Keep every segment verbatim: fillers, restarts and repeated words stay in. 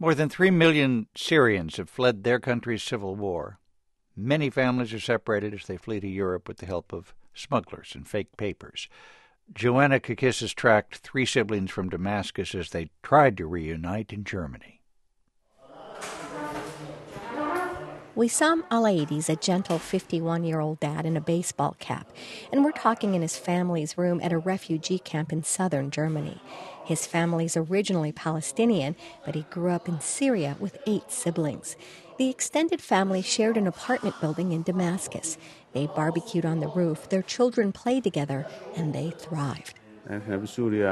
More than three million Syrians have fled their country's civil war. Many families are separated as they flee to Europe with the help of smugglers and fake papers. Joanna Kakis has tracked three siblings from Damascus as they tried to reunite in Germany. Wissam Alaidi is a gentle fifty-one-year-old dad in a baseball cap, and we're talking in his family's room at a refugee camp in southern Germany. His family's originally Palestinian, but he grew up in Syria with eight siblings. The extended family shared an apartment building in Damascus. They barbecued on the roof, their children played together, and they thrived. In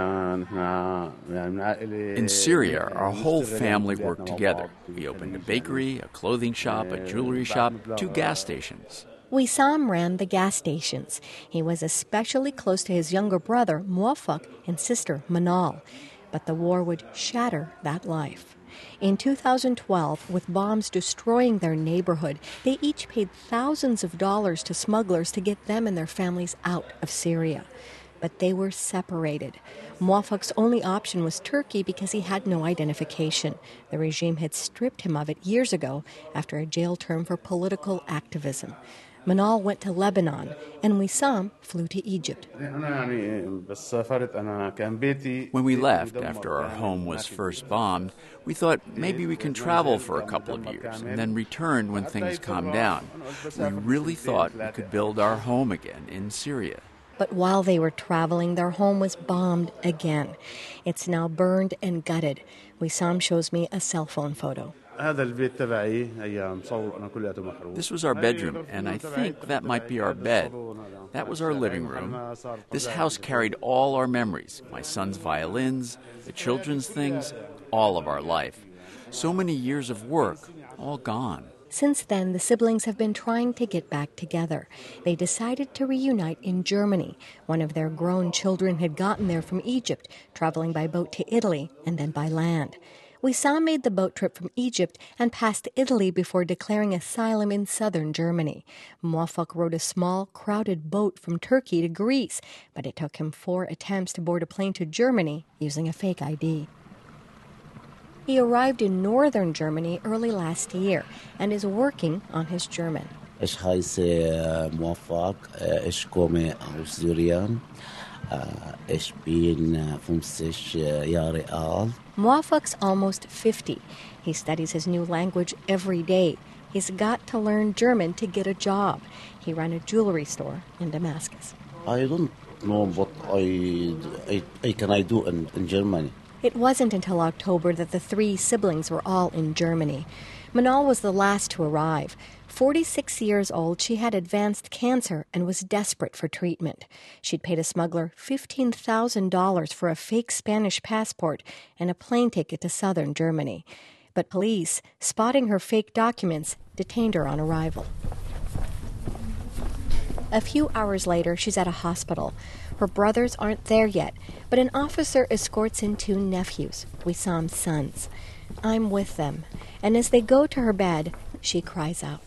Syria, our whole family worked together. We opened a bakery, a clothing shop, a jewelry shop, two gas stations. Wissam ran the gas stations. He was especially close to his younger brother, Muwafaq, and sister, Manal. But the war would shatter that life. In two thousand twelve, with bombs destroying their neighborhood, they each paid thousands of dollars to smugglers to get them and their families out of Syria. But they were separated. Muwafaq's only option was Turkey because he had no identification. The regime had stripped him of it years ago after a jail term for political activism. Manal went to Lebanon, and Wissam flew to Egypt. When we left, after our home was first bombed, we thought maybe we can travel for a couple of years and then return when things calmed down. We really thought we could build our home again in Syria. But while they were traveling, their home was bombed again. It's now burned and gutted. Wissam shows me a cell phone photo. This was our bedroom, and I think that might be our bed. That was our living room. This house carried all our memories, my son's violins, the children's things, all of our life. So many years of work, all gone. Since then, the siblings have been trying to get back together. They decided to reunite in Germany. One of their grown children had gotten there from Egypt, traveling by boat to Italy and then by land. Wissam made the boat trip from Egypt and passed Italy before declaring asylum in southern Germany. Muwafaq rode a small, crowded boat from Turkey to Greece, but it took him four attempts to board a plane to Germany using a fake I D. He arrived in northern Germany early last year and is working on his German. Ich heiße Muwafaq, ich komme aus Syrien. Ich bin fünfzig Jahre alt. Muwafaq's almost fifty. He studies his new language every day. He's got to learn German to get a job. He ran a jewelry store in Damascus. I don't know what I, I, I can I do in, in Germany. It wasn't until October that the three siblings were all in Germany. Manal was the last to arrive. forty-six years old, she had advanced cancer and was desperate for treatment. She'd paid a smuggler fifteen thousand dollars for a fake Spanish passport and a plane ticket to southern Germany. But police, spotting her fake documents, detained her on arrival. A few hours later, she's at a hospital. Her brothers aren't there yet, but an officer escorts in two nephews, Wissam's sons. I'm with them, and as they go to her bed, she cries out.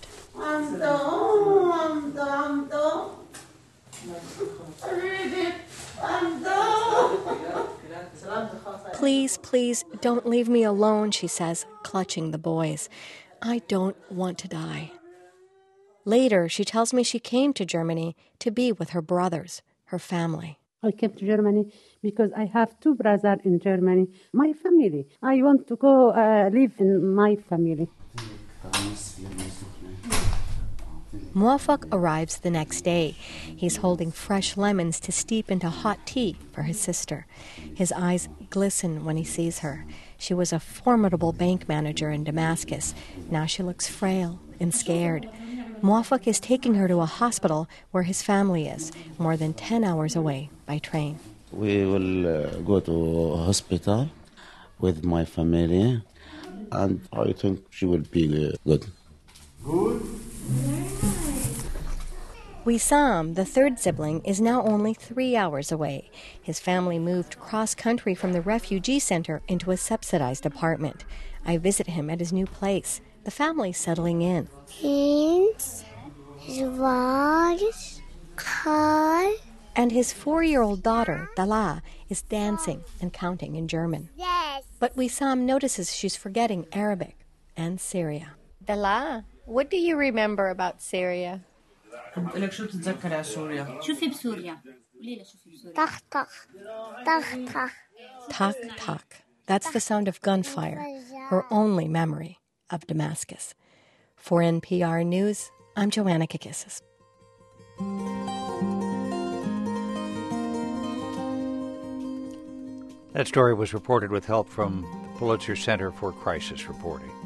Please, please, don't leave me alone, she says, clutching the boys. I don't want to die. Later, she tells me she came to Germany to be with her brothers, her family. I came to Germany because I have two brothers in Germany, my family. I want to go uh, live in my family. Muwafaq arrives the next day. He's holding fresh lemons to steep into hot tea for his sister. His eyes glisten when he sees her. She was a formidable bank manager in Damascus. Now she looks frail and scared. Muwafaq is taking her to a hospital where his family is, more than ten hours away by train. We will uh, go to a hospital with my family, and I think she will be uh, good. Good? Wissam, the third sibling, is now only three hours away. His family moved cross-country from the refugee center into a subsidized apartment. I visit him at his new place. The family's settling in. Eins, zwei, drei, And his four-year-old daughter, Dala, is dancing and counting in German. Yes. But Wissam notices she's forgetting Arabic and Syria. Dala, what do you remember about Syria? شوفي بسوريا قولي لها شوفي بسوريا طخ طخ طخ طخ. Tak, tak. That's the sound of gunfire, her only memory of Damascus. For N P R News, I'm Joanna Kakissis. That story was reported with help from the Pulitzer Center for Crisis Reporting.